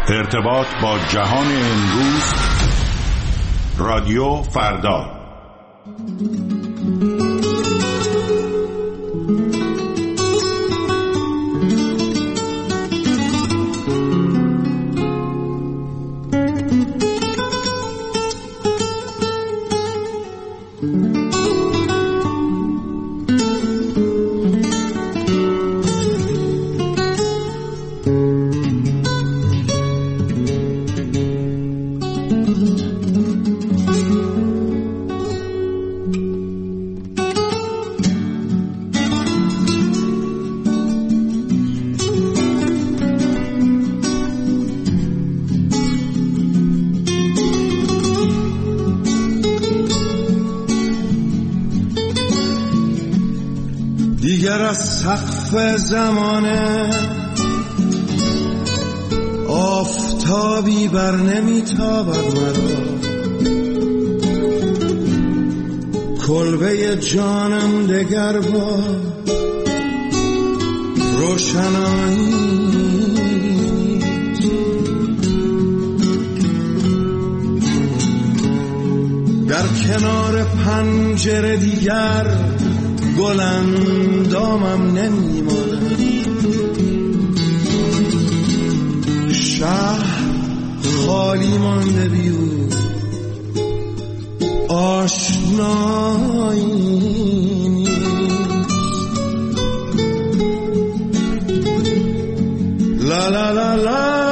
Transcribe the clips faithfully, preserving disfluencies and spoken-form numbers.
ارتباط با جهان امروز، رادیو فردا. دیگر از سقف زمانه آفتابی بر نمیتابد مرا، کلبه جانم دگر با روشنایی در کنار پنجره دیگر گلندامم نمیماند. شهر خالی مانده بیو آشنایی نیست. لا لا لا لا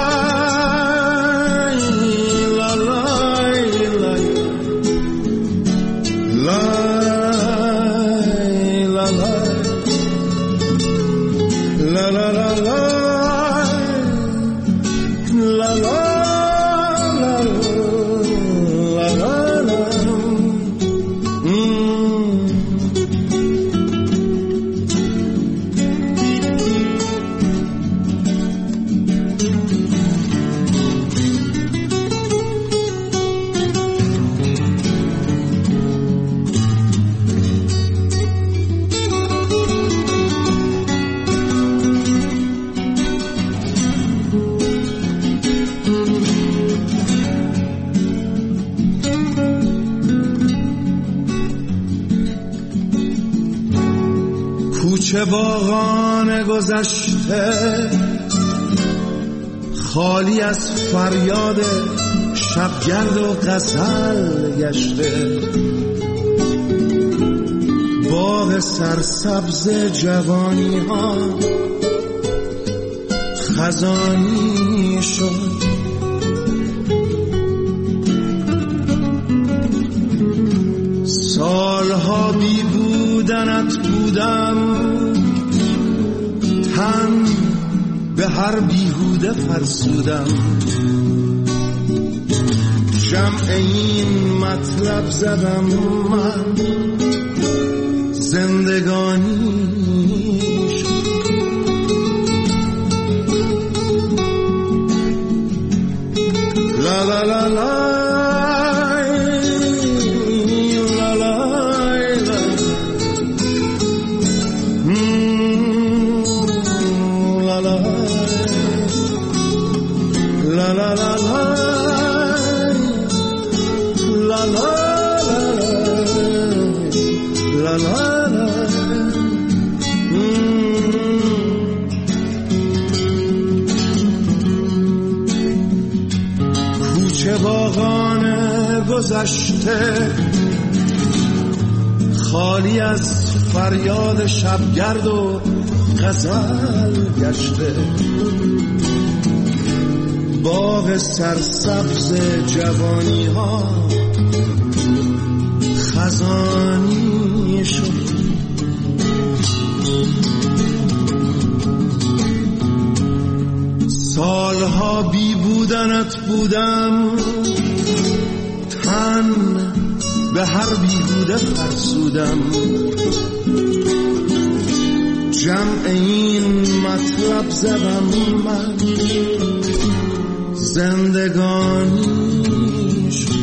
کوچه باغان گذشته خالی از فریاد شبگرد و غزل گشته، باغ سرسبز جوانی ها خزانی شد. سالها بی بودنت بودم، تن به هر بیهوده فرسودم. جمع این مطلب زدم من، زندگانی شد. لا لا لا لا گذشته خالی از فریاد شبگرد و غزل گشته، باغ سرسبز جوانی ها خزانی شد. سالها بی بودنت بودم، تن به هر بیهوده فرسودم. جمع این مطلب زدم من، زندگانی شد.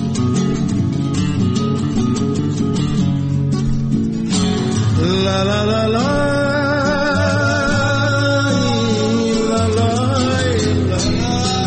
لا لا لا لا لا لا لا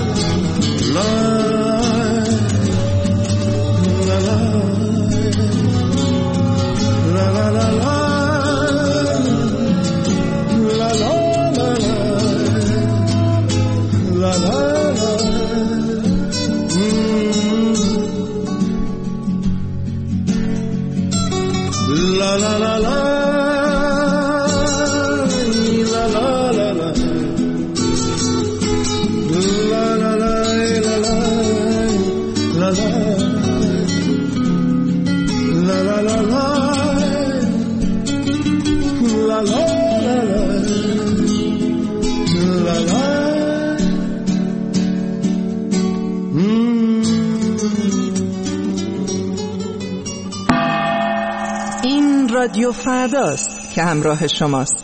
رادیو فرداست که همراه شماست.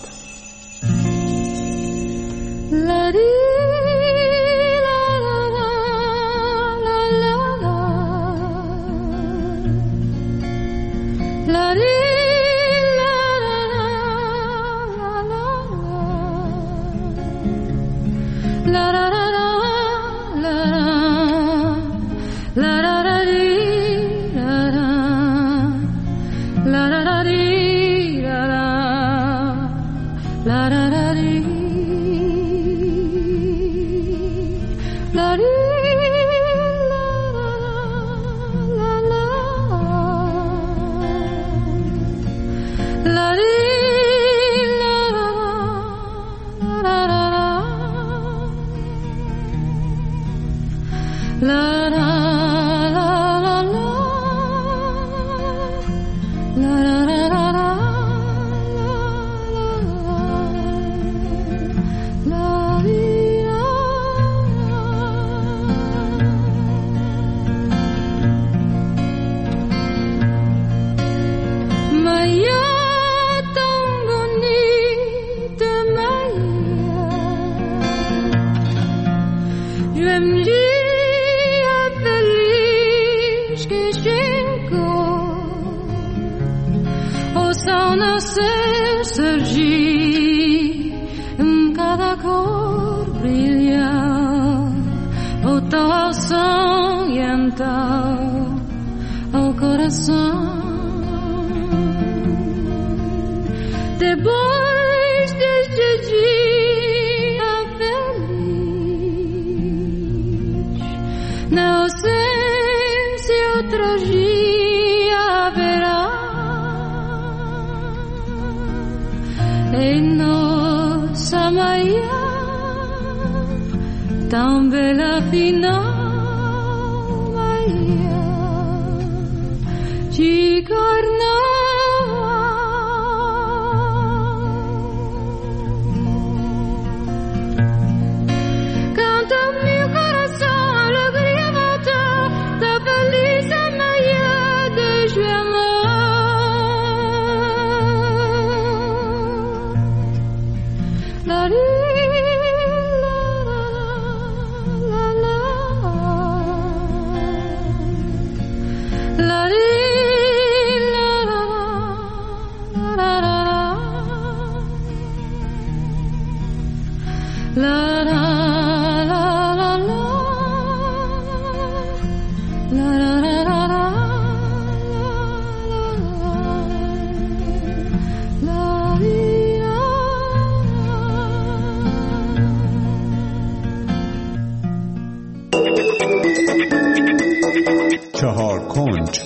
چهار کنج.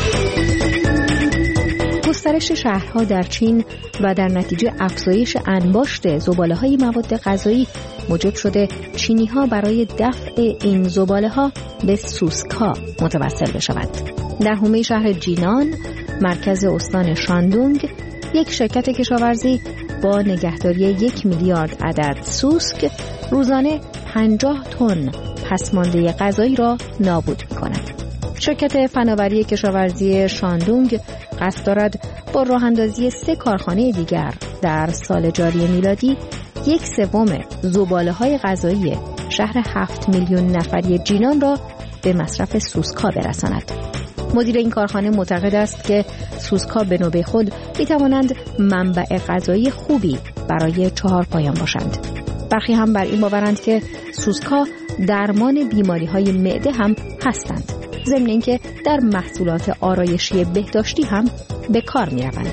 گسترش شهرها در چین و در نتیجه افزایش انباشت زباله‌های مواد غذایی موجب شده چینی‌ها برای دفع این زباله‌ها به سوسکا متوسل بشود. در حومه شهر جینان، مرکز استان شاندونگ، یک شرکت کشاورزی با نگهداری یک میلیارد عدد سوسک روزانه پنجاه تن پسمانده غذایی را نابود می‌کند. شرکت فناوری کشاورزی شاندونگ قصد دارد با راه اندازی سه کارخانه دیگر در سال جاری میلادی یک سوم زباله‌های غذایی شهر هفت میلیون نفری جینان را به مصرف سوسکا برساند. مدیر این کارخانه معتقد است که سوسکا به نوبه خود می‌توانند منبع غذایی خوبی برای چهار پایان باشند. برخی هم بر این باورند که سوسکا درمان بیماری‌های معده هم هستند، ضمن اینکه در محصولات آرایشی بهداشتی هم به کار می‌روند.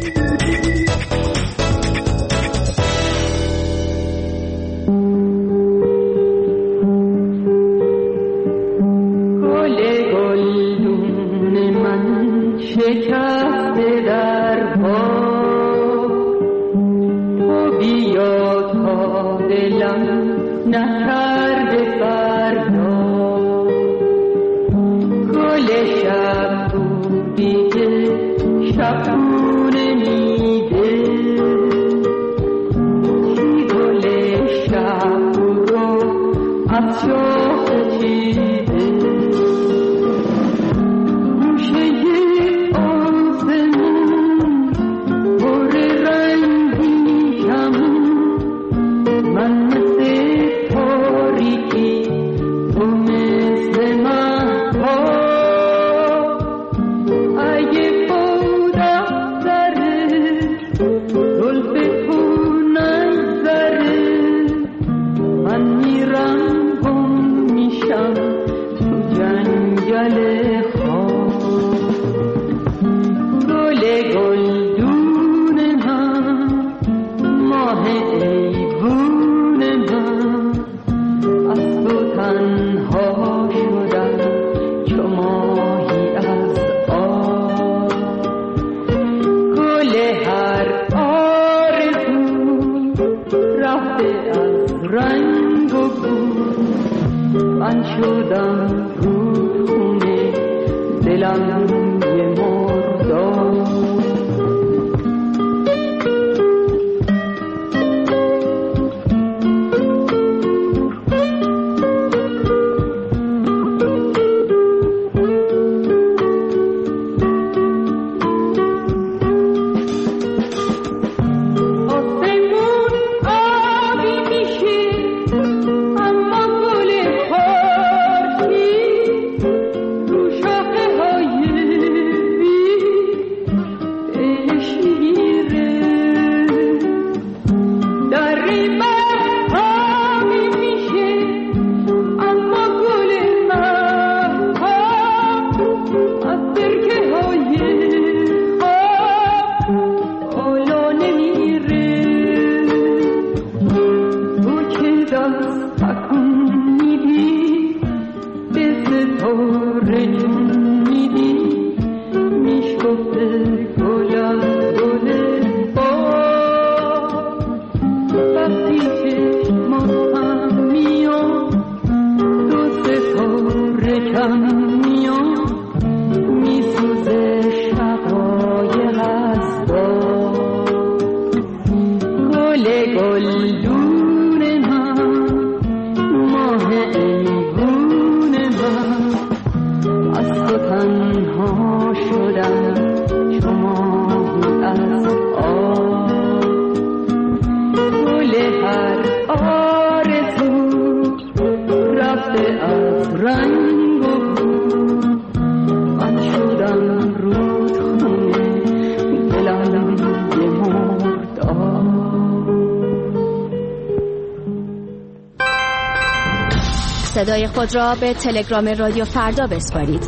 صدای خود را به تلگرام رادیو فردا بسپارید.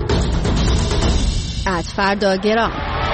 ات فرداگرام.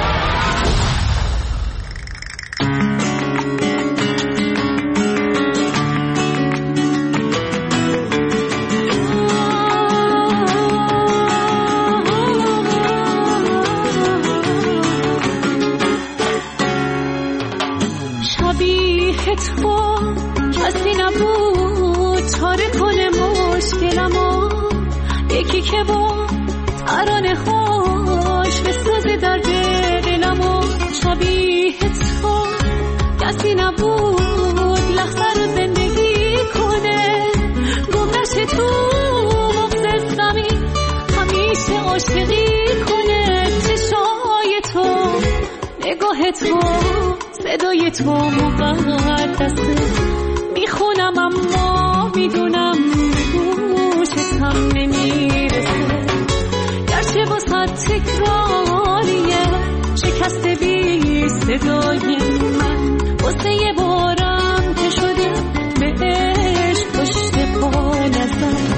شبیه تو کسی نبود چاره کنه مشکلمو، یکی که با ترانه خوش بسازه درد دلمو. شبیه تو کسی نبود لحظه رو زندگی کنه، گمنشه تو مغز زمین همیشه عاشقی کنه. چشای تو، نگاه تو، صدای تو مقدسه، میخونم اما میدونم گوشتم نمیرسه. گرچه واسه تکراریه شکست بی صدای من، واسه یه بارم که شده بهش پشت پا نزن.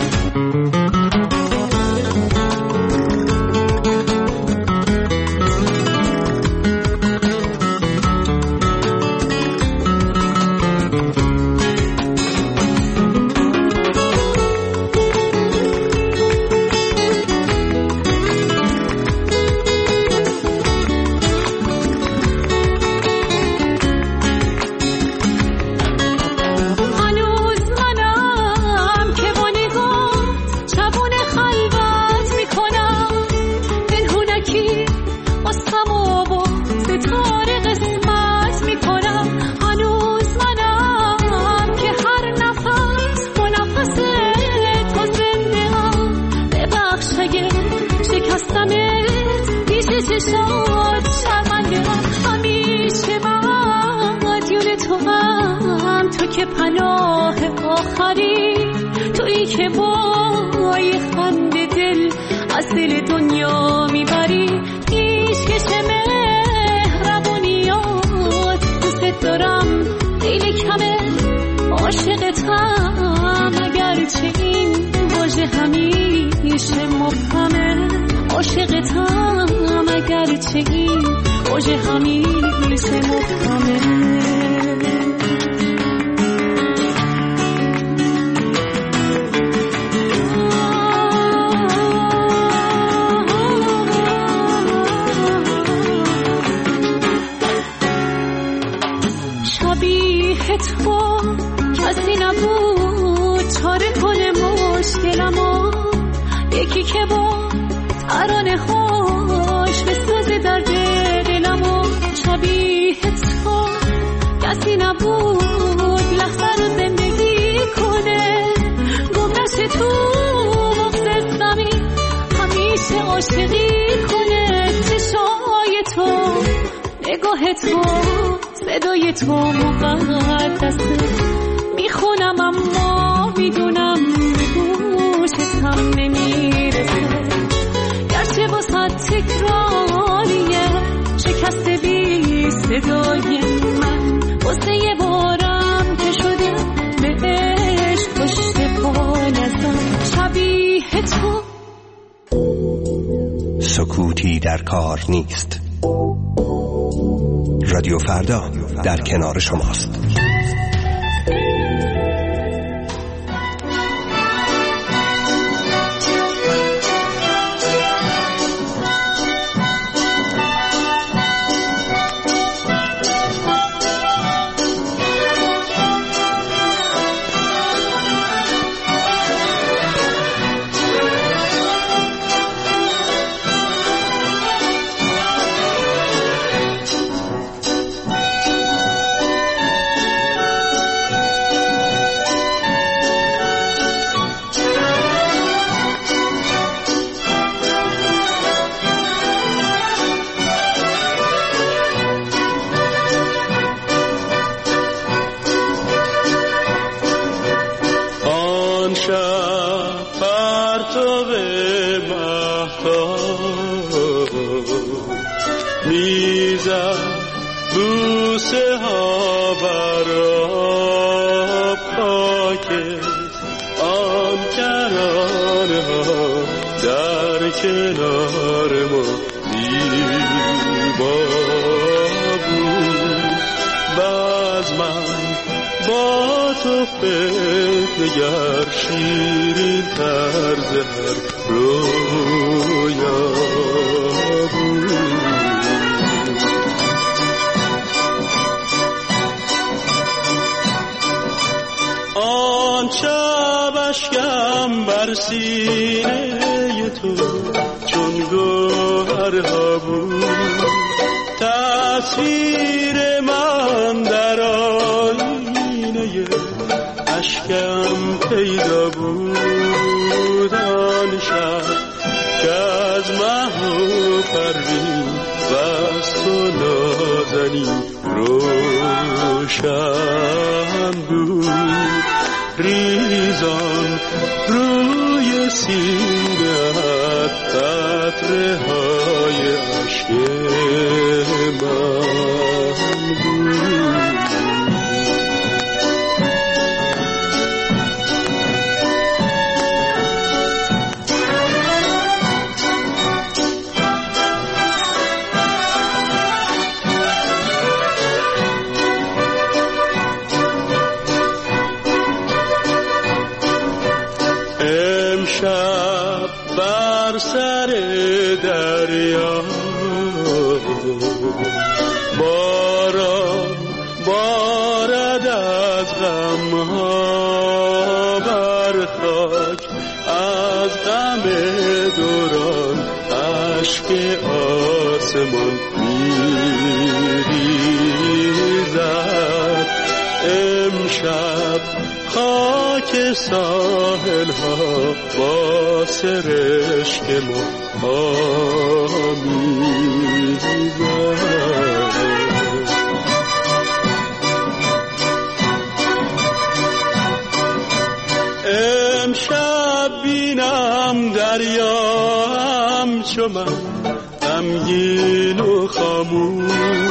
که پناه آخری تویی که با یه خنده دل از دل دنیا میبری. پیشکش مهربونیات دوست دارم خیلی کمه، عاشقتم اگرچه این واژه همیشه مبهمه. یکی که با ترانه هاش به سوز درد دلم و شبیه تو کسی نبود لحظه رو زندگی کنه گمنشه تو مغز زمین همیشه عاشقی کنه چشای تو نگاه تو صدای تو مقدسه میخونم اما میدونم گوشت هم نمیرسه گرچه با صد تکراریه شکست بی صدای من واسه یه بارم که شده به عشق پشت پا نزدم شبیه تو سکوتی در کار نیست. رادیو فردا در کنار شماست. نگر شیرین طرز هر رویا بود آن شب اشکم بر سینه تو چون گوهرها بود تصویر من در آینه اشکم پیدا بود آن شب که از مه و پروین و از تو نازنین روشن بود ریزان روی سینه‌ات قطره های اشک من بود امشب بر سر دریا باران بارد از غمها بر خاک از غم دوران اشک آسمان میریزد امشب خاک ساحل ها با سرشک ما آمیزد امشب بینم دریا همچو من غمگین و خاموش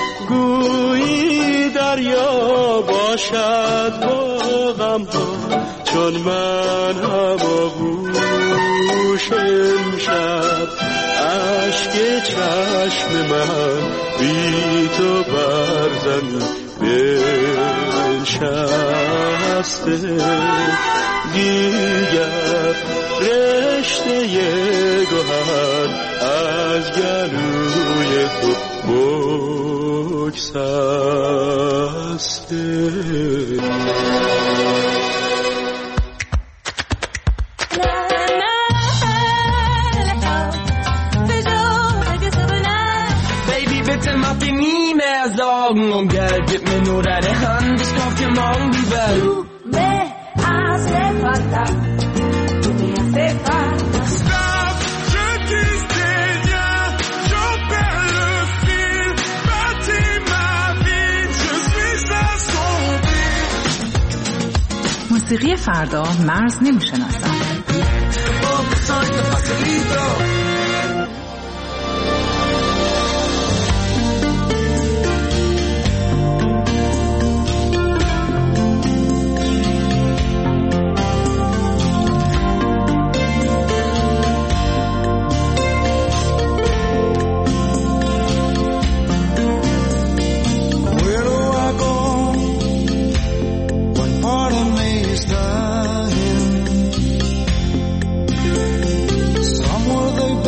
گویی دریا باشد با غم ها چون من هماغوش امشب اشک چشم من بی تو بر زمین بنشسته دیگر رشته گوهر از گلوی تو بگسسته macht dir nie mehr Sorgen um Geld. Gib mir nur deine Hand, ich kauf dir morgen die Welt. Du me hace falta, du me hace falta. Stop, je disais rien, je perds le fil. Bâtis ma vie, je suis assombri. موسیقی فردا مرز نمیشناسم. Somewhere they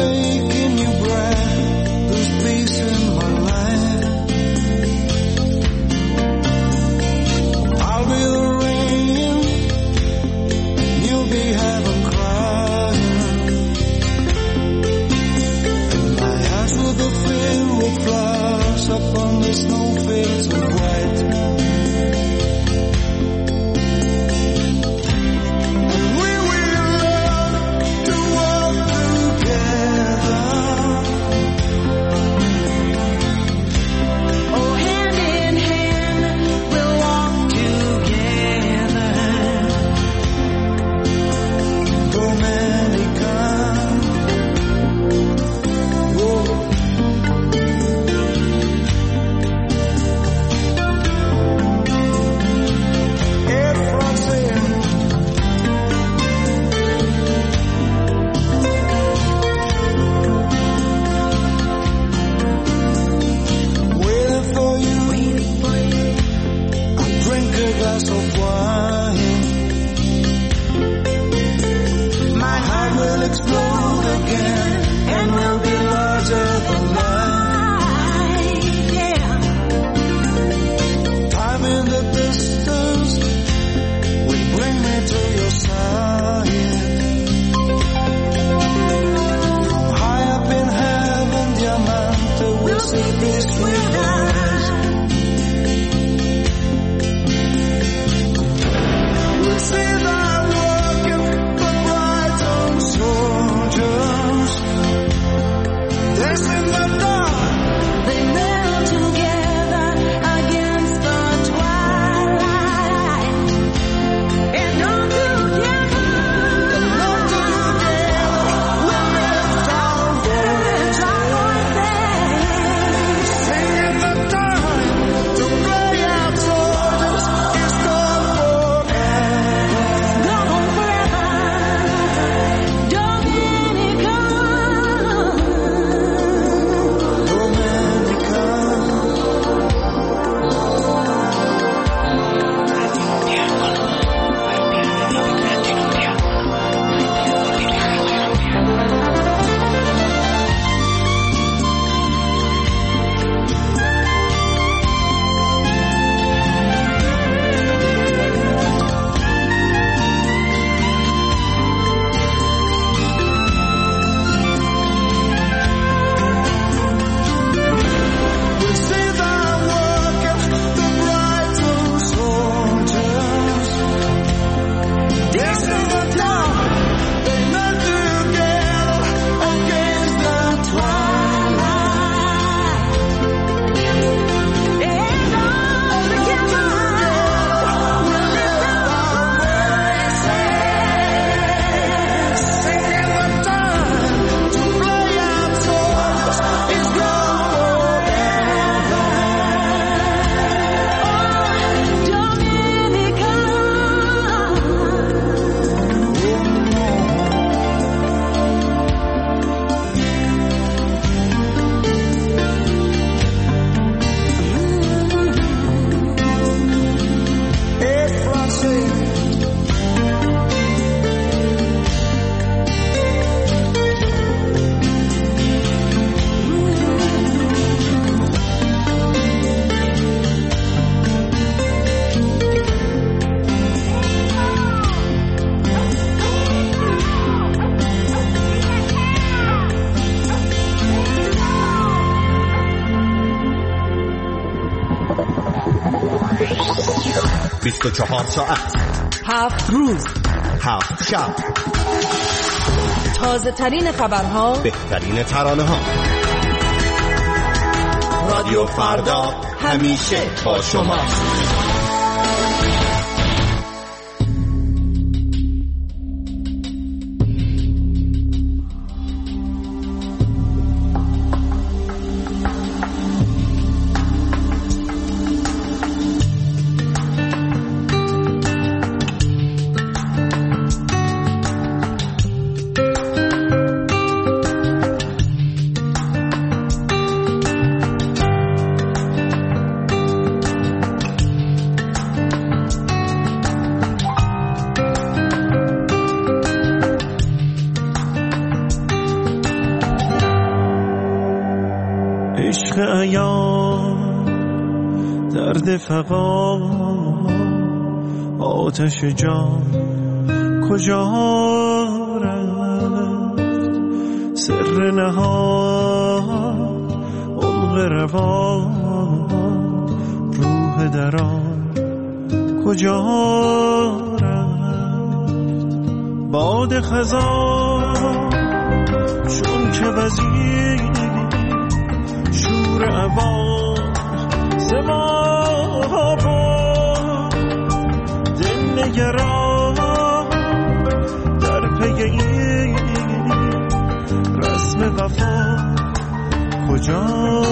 بیست و چهار ساعت، هفت روز، هفت شب، تازه ترین خبرها، بهترین ترانه ها. رادیو فردا همیشه با شما. درد فقا آتش جان کجا رفت، سر نهان عمق روان روح دران کجا رفت. باد خزان چون که وزیر شور عوام زما با دل نگران در پی این رسم وفا کجا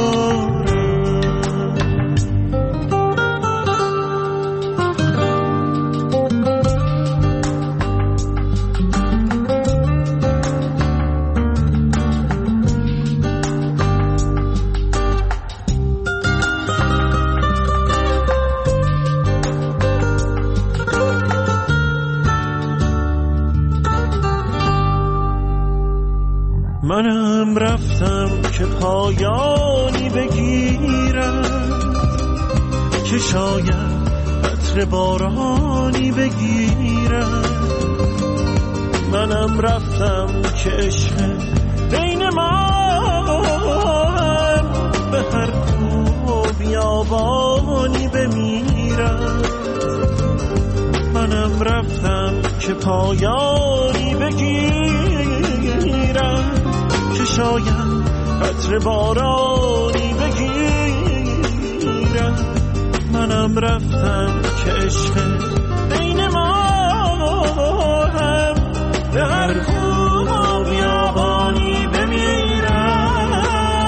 منم رفتم که پایانی بگیرم، که شاید عطر بارانی بگیرم. منم رفتم که عشق بین ما به هر کو بیابانی بمیرم. منم رفتم که پایانی بگیرم، که شاید قطر بارانی بگیرم. منم رفتم که عشق بین ما هم به هر کو بیابانی بمیرم.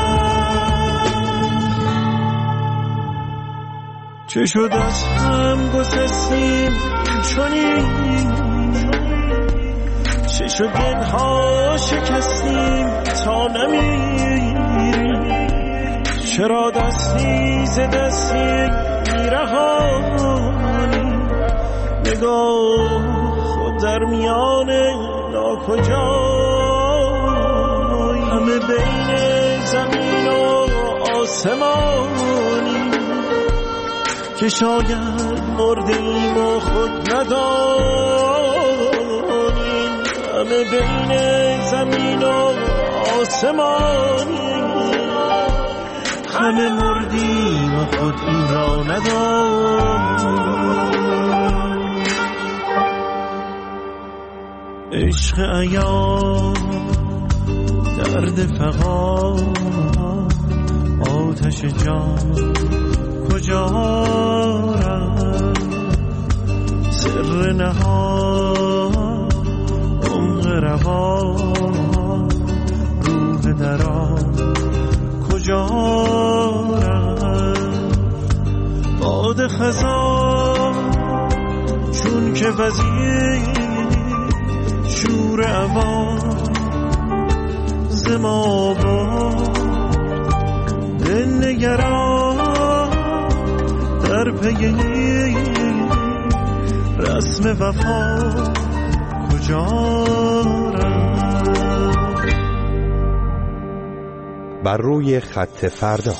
چه شد از هم گسستیم چنین، چه شد دلها شکستیم تا نمیریم. چرا دستی ز دستی میرهانی، نگاه خود در میان ناکجای. همه بین زمین و آسمانی، که شاید مردیم و خود ندانیم. همه بین زمین و آسمانی، همه مردیم و خود این را ندانیم. عشق عیان درد فقا آتش جان کجا رفت، سر نهان عمق روان روح دران کجا رفت. باد خزان چون که وزیر شور عوام زما برد، دل نگران در پی رسم وفا کجا رفت. بر روی خط فردا.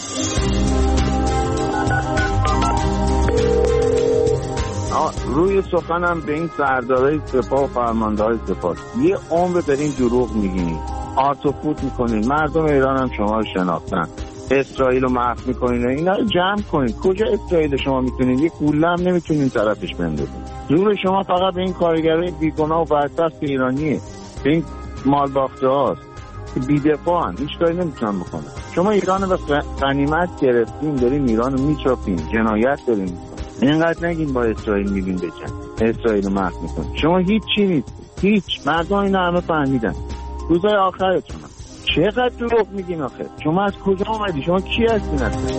روی سخنم به این سردارای سپاه و فرمانده‌های سپاه، یه عمر دارین دروغ میگین، آرت و فوت میکنین، مردم ایران هم شما رو شناختن. اسرائیل رو محو میکنین اینا رو جمع کنین. کجا اسرائیل شما میتونین؟ یک گوله هم نمیتونین طرفش بندازین. زور شما فقط به این کارگرای بیگناه و برسخت ایرانیه، به این مالباخته هاست که بی‌دفاع هستن، هیچ کاری نمیتونن بکنن. شما ایران رو به غنیمت گرفتین، دارین ایران رو میچاپین، جنایت دارین. اینقدر نگین با اسرائیل میگین بجن، اسرائیل رو محو میکنین. شما هیچ چی نیست، هیچ. مردم اینا همه فهمیدن. روزای آخرتون چقدر دروغ میگین آخه؟ شما از کجا آمدی؟ شما کی هستین اصلا؟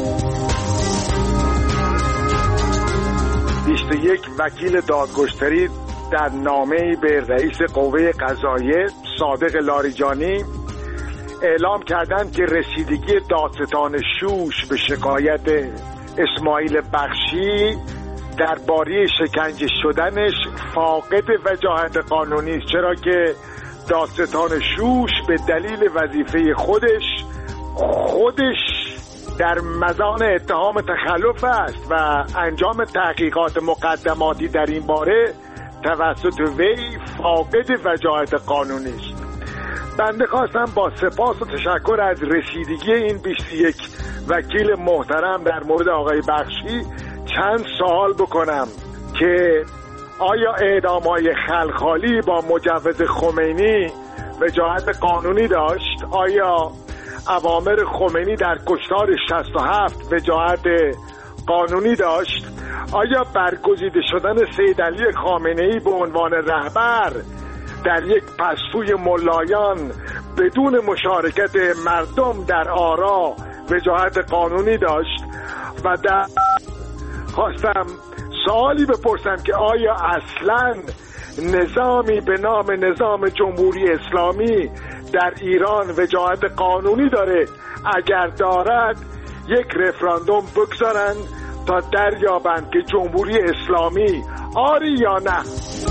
بیست و یک وکیل دادگستری در نامه‌ای به رئیس قوه قضاییه صادق لاریجانی اعلام کردند که رسیدگی دادستان شوش به شکایت اسماعیل بخشی درباره شکنجه شدنش فاقد وجاهت قانونی است، چرا که دادستان شوش به دلیل وظیفه خودش خودش در مزان اتهام تخلف است و انجام تحقیقات مقدماتی در این باره توسط وی فاقد وجاهت قانونی است. بنده خواستم با سپاس و تشکر از رسیدگی این بیست و یک وکیل محترم در مورد آقای بخشی چند سوال بکنم که آیا اعدام‌های خلخالی با مجوز خمینی وجاهت قانونی داشت؟ آیا اوامر خمینی در کشتار شصت و هفت وجاهت قانونی داشت؟ آیا برگزیده شدن سید علی خامنه‌ای به عنوان رهبر در یک پسفوی ملایان بدون مشارکت مردم در آرا وجاهت قانونی داشت؟ و در خواستم سوالی بپرسم که آیا اصلاً نظامی به نام نظام جمهوری اسلامی در ایران وجاهت قانونی داره؟ اگر دارد یک رفراندوم بگذارن تا دریابند که جمهوری اسلامی آری یا نه.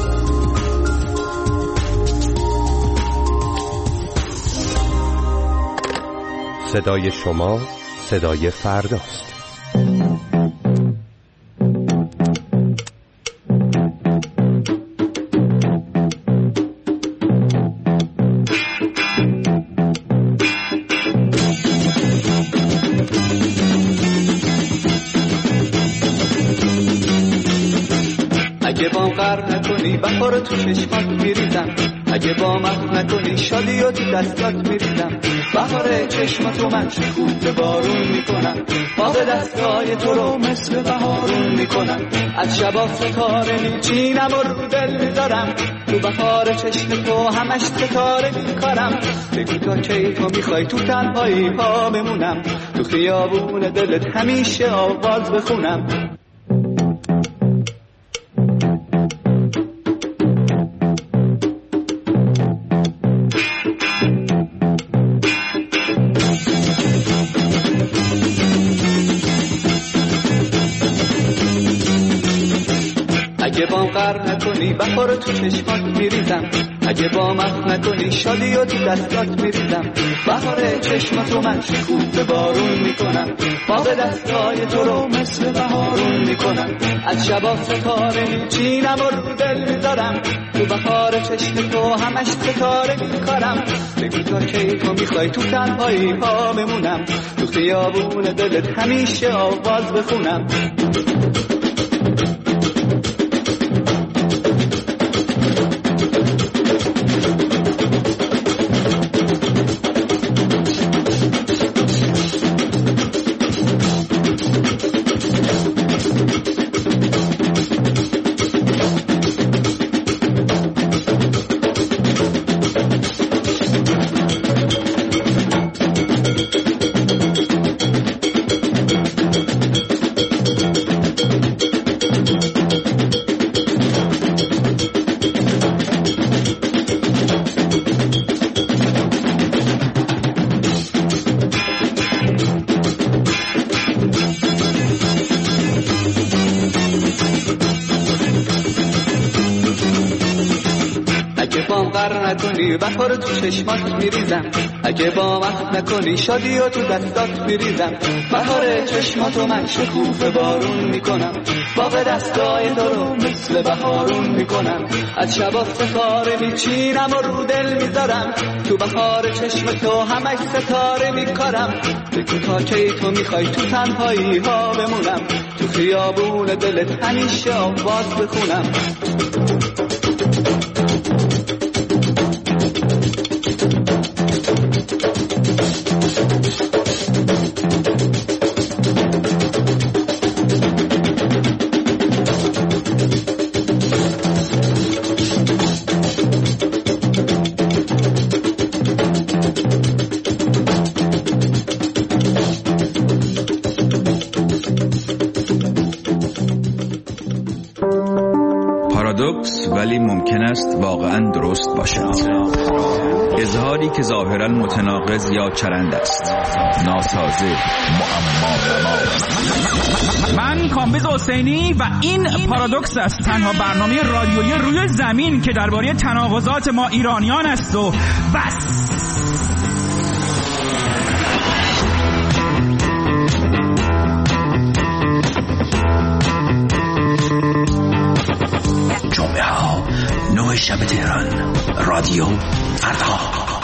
صدای شما صدای فرداست. اگه با غرق نکنی بخار تو چشمات میریزم، اگه با مخ نکنی شادی و تو دستات میریزم، بهار چشماتو من شکوفه بارون میکنم، باغ دستای تو رو مثل بهارون میکنم، از شبا ستاره میچینم و رو دل میذارم، تو بهار چشم تو همش ستاره میکارم، بگو تا کی تو میخوای تو تنهایی پا بمونم، تو خیابون دلت همیشه آواز بخونم. اگه با غرق نکنی بخار تو چشمات میریزم، اگه با مخ نکنی شادی و تو دستات میریزم، بهار چشماتو من شکوفه بارون میکنم، باغ دستای تو رو مثل بهارون میکنم، از شبا ستاره میچینم و رو دل میذارم، تو بهار چشم تو همش ستاره میکارم، بگو تا کی تو میخوای تو تنهایی پا بمونم، تو خیابون دلت همیشه آواز بخونم. بام قر نکنی بهار تو چشمات میریزم، اگه بام عهد نکنی شادی و تو دستات میریزم. بهار چشماتو من شکوفه بارون میکنم، باغ دستای تو رو مثل بهارون میکنم. از شبا ستاره میچینم و رو دل میذارم، تو بهار چشم تو همش ستاره میکارم. بگو تا کی تو میخوای تو تنهایی ها بمونم، تو خیابون دلت همیشه آواز بخونم. پارادوکس ولی ممکن است واقعا درست باشد. اظهاری که ظاهرا متناقض یا چرند است، ناسازه، معما نما. من کامبیز حسینی و این پارادوکس است، تنها برنامه رادیویی روی زمین که درباره تناقضات ما ایرانیان است و بس. جمعه ها نه شب تهران، رادیو فردا.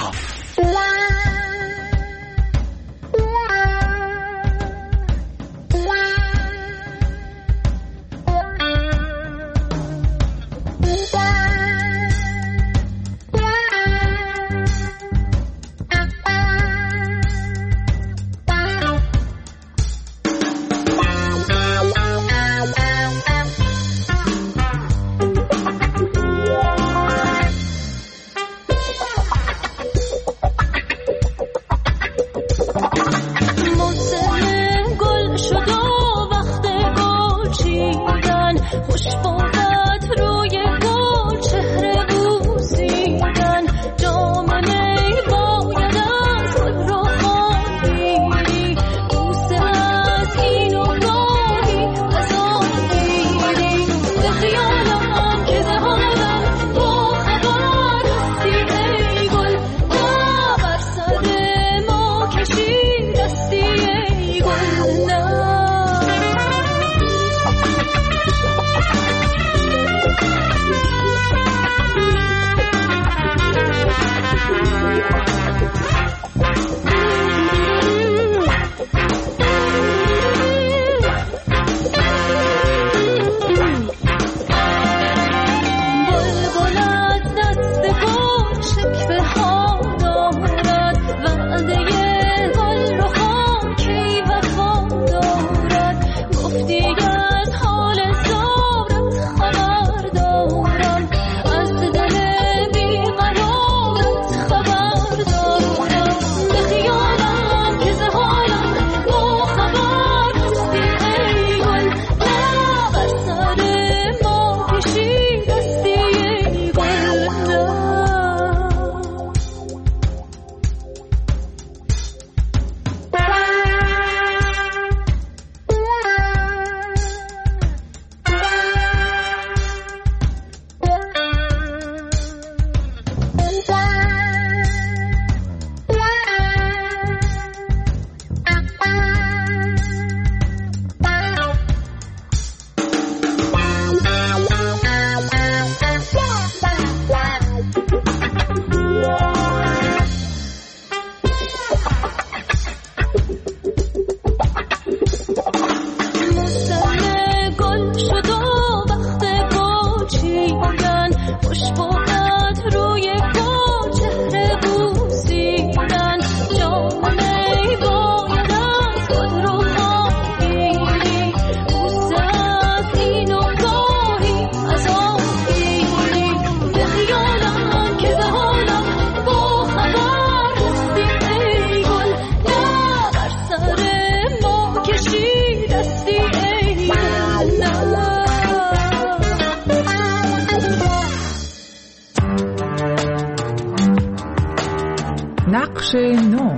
نقش نو.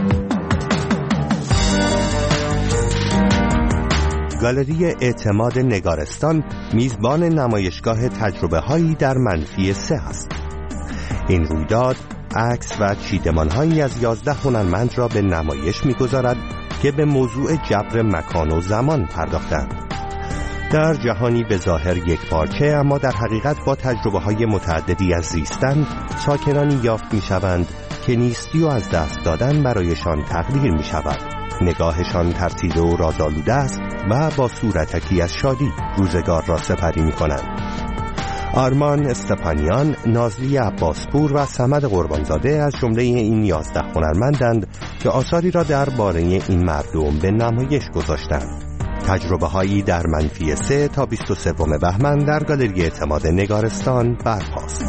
گالری اعتماد نگارستان میزبان نمایشگاه تجربه هایی در منفی سه است. این رویداد عکس و چیدمان‌هایی از یازده هنرمند را به نمایش می‌گذارد که به موضوع جبر مکان و زمان پرداختند. در جهانی به ظاهر یک پارچه اما در حقیقت با تجربه‌های متعددی از زیستن، ساکنانی یافت می‌شوند که نیستی و از دست دادن برایشان تقدیر می‌شود. نگاهشان ترسیده و رازآلوده است و با صورتکی از شادی روزگار را سپری می‌کنند. آرمان استپانیان، نازلی عباسپور و صمد قربانزاده از جمله این یازده هنرمندند که آثاری را درباره این مردم به نمایش گذاشتند. تجربه هایی در منفی سه تا بیست و سوم بهمن در گالری اعتماد نگارستان برپاست.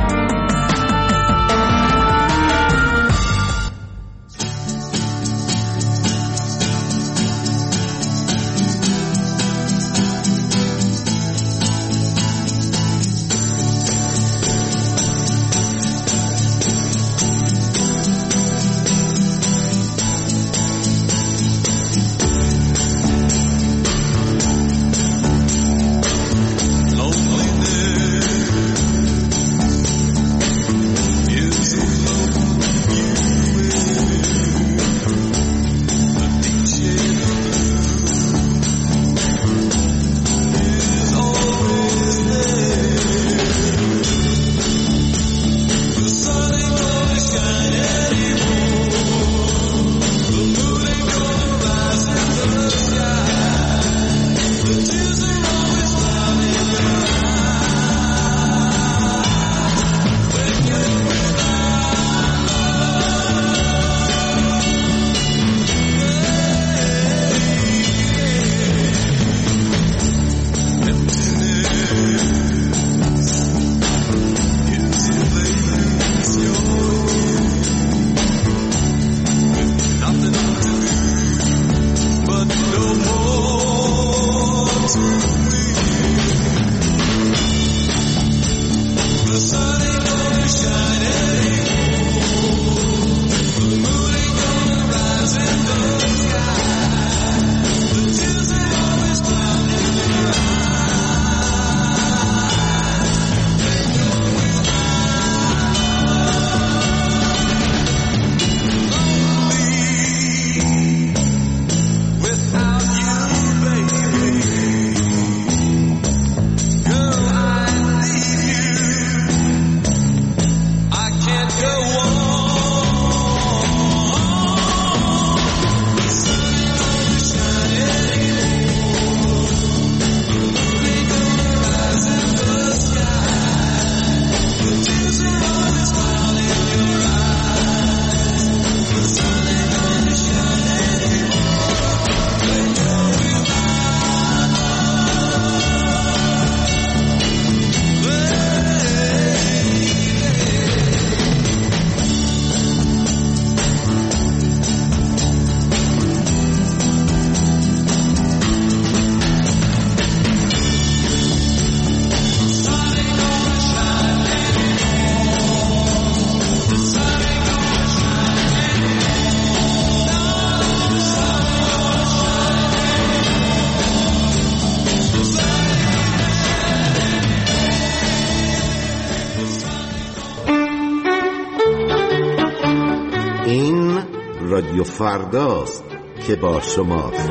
رادیو فرداست که با شماست.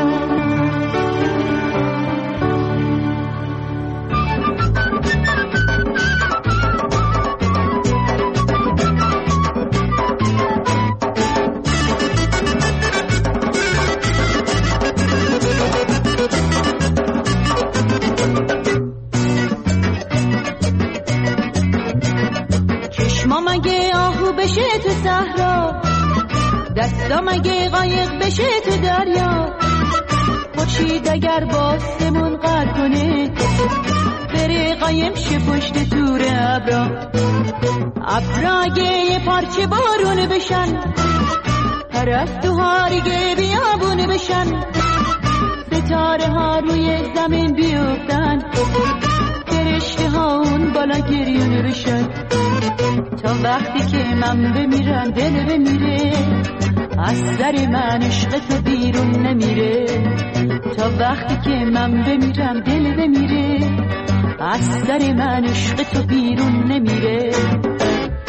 چشمام اگه آهو بشه تو صحرا، دستام اگه قایق بشه تو دریا، خورشید اگر باسمون قد کنه بره قایم شه پشت تور ابرا، ابرا اگه یه پارچه بارون بشن، پرستوها دیگه بیابون بشن، ستاره ها روی زمین بیفتن، فرشته ها اون بالا گریون بشن، تا وقتی که من بمیرم دل بمیره، از سر من عشق تو بیرون نمیره، تا وقتی که من بمیرم دل بمیره، از سر من عشق تو بیرون نمیره.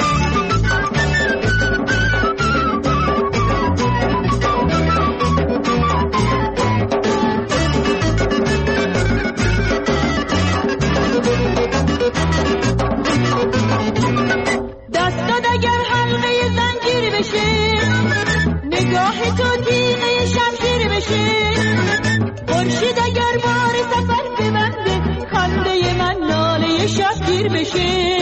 بشه.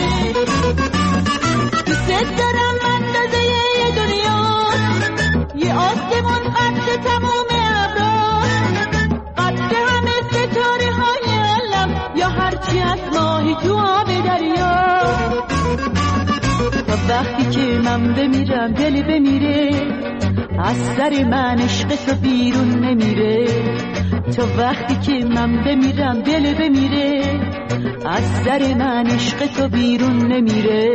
دوست دارم اندازه دنیا، یه آسمون قد تموم ابرا، قد همه ستاره های علم، یا هرچی از ماهی تو آب دریا. تا وقتی که من بمیرم دل بمیره، از سر من عشق تو بیرون نمیره. تا وقتی که من بمیرم دل بمیره، از سر من عشق تو بیرون نمیره.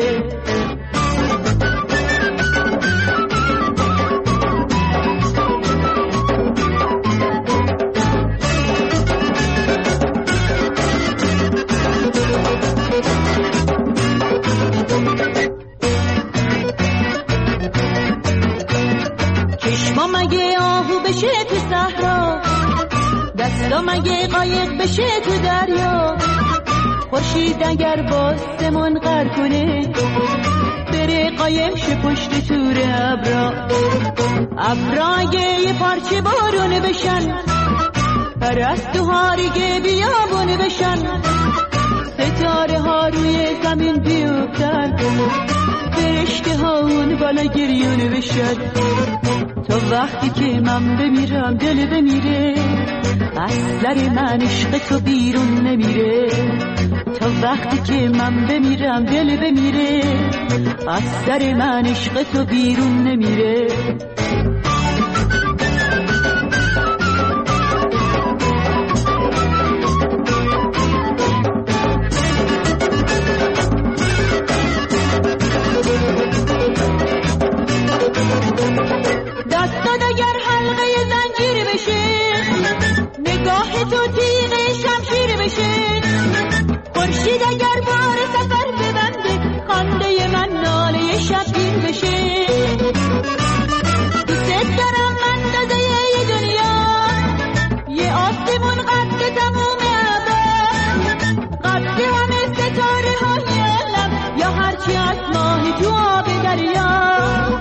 چشما مگه آهو بشه تو صحرا، دستا مگه قایق بشه تو دریا. خورشید اگر باسمون غر کنه، بره قایم شه پشت تور ابرا. ابرا اگه یه پارچه بارونه بشن، پرستوها ریگه بیابونه بشن، ستاره ها روی زمین بیفتن، فرشته ها اون بالا گریونه بشن. تا وقتی که من بمیرم دل بمیره، از سر من عشق تو بیرون نمیره. تا وقتی که من بمیرم دل بمیره، از سر من عشق تو بیرون نمیره. دستات اگر حلقه زنجیر بشه، نگاه تو تیغ شمشیر بشه. خورشید اگر بار سفر ببنده، خنده من ناله شبگیر بشه. دوست دارم اندازه دنیا، یه آسمون قد تموم ابرا، قد همه ستاره های علم، یا هرچی از ماهی تو آب دریا.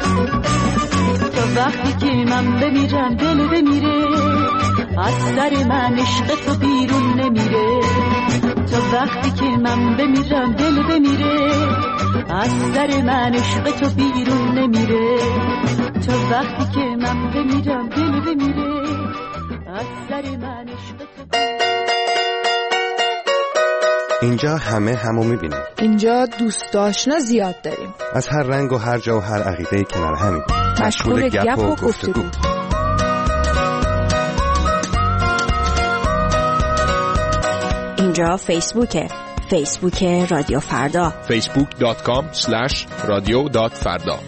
تا وقتی که من بمیرم دل بمیره، از سر من عشق تو بیرون نمیره. تا وقتی که من بمیرم دل بمیره، از سر من عشق تو بیرون نمیره. تا وقتی که من بمیرم دل بمیره، از سر من عشق تو. اینجا همه همو میبینیم. اینجا دوست آشنا زیاد داریم، از هر رنگ و هر جا و هر عقیده کنار همین، مشغول گپ و گفتگو. اینجا فیسبوکه، فیسبوک رادیو فردا، فیسبوک دات کام اسلش رادیو دات فردا.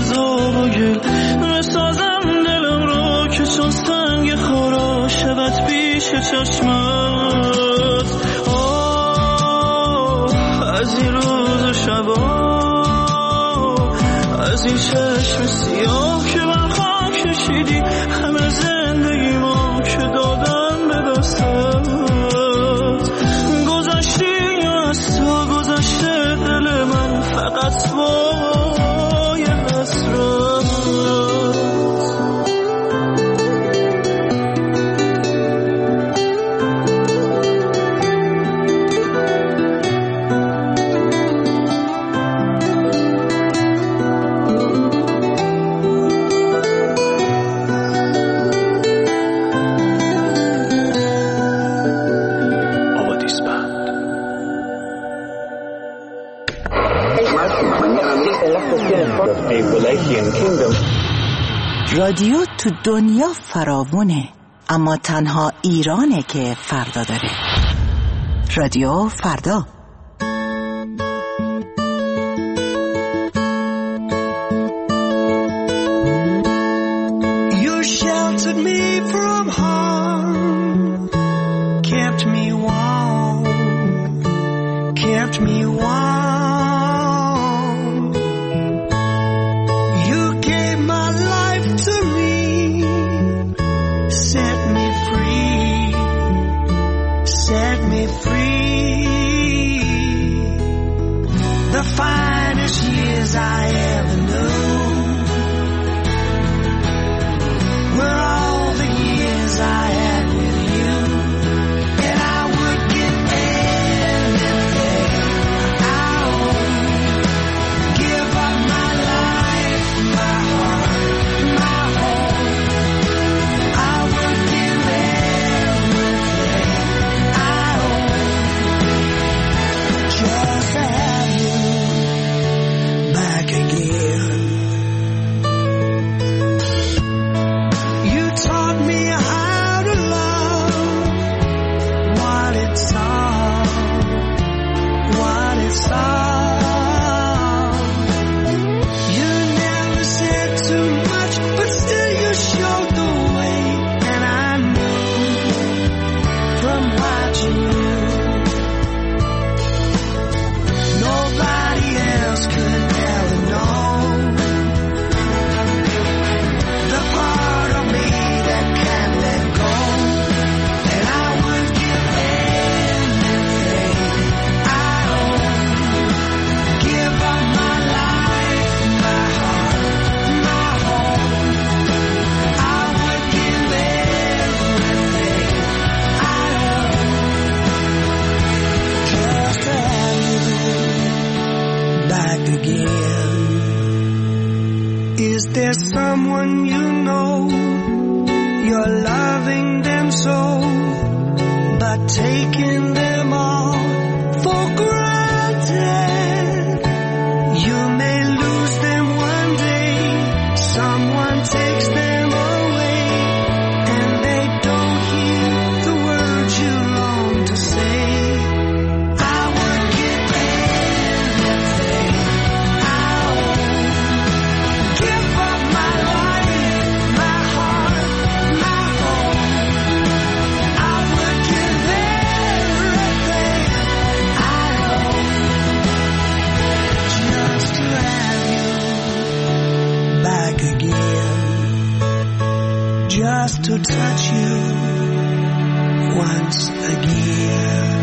خزاب و گل بسازم دلم را که چون سنگ خورا شود پیش چشمت. آه از این روز و شبا، از این چشم سیاه که بر خاک کشیدی همه زندگی ما که دادم به دستت. گذشتی از تو گذشته دل من فقط با یه حسرت. رادیو تو دنیا فراوونه، اما تنها ایرانه که فردا داره. رادیو فردا. You sheltered me from harm, kept me warm, kept me warm. Finest years I ever knew were all the years I had with you, and I would give anything I own, give up my life, my heart, my home. I would give everything I own just to have you back again. You taught me how to love, what it's all, what it's all. You never said too much, but still you showed the way, and I knew from watching you nobody else could ever know the part of me that can't let go. And I would give anything I own, give up my life, my heart, my home. I would give everything I own just to have you back again. Is there someone you know, you're loving them so, but taking them all for granted? You may lose them one day, someone takes them away, and they don't hear the words you long to say. I would give anything I own, give up my life, my heart, my home. I would give everything I own just to have you back again, just to touch you once again.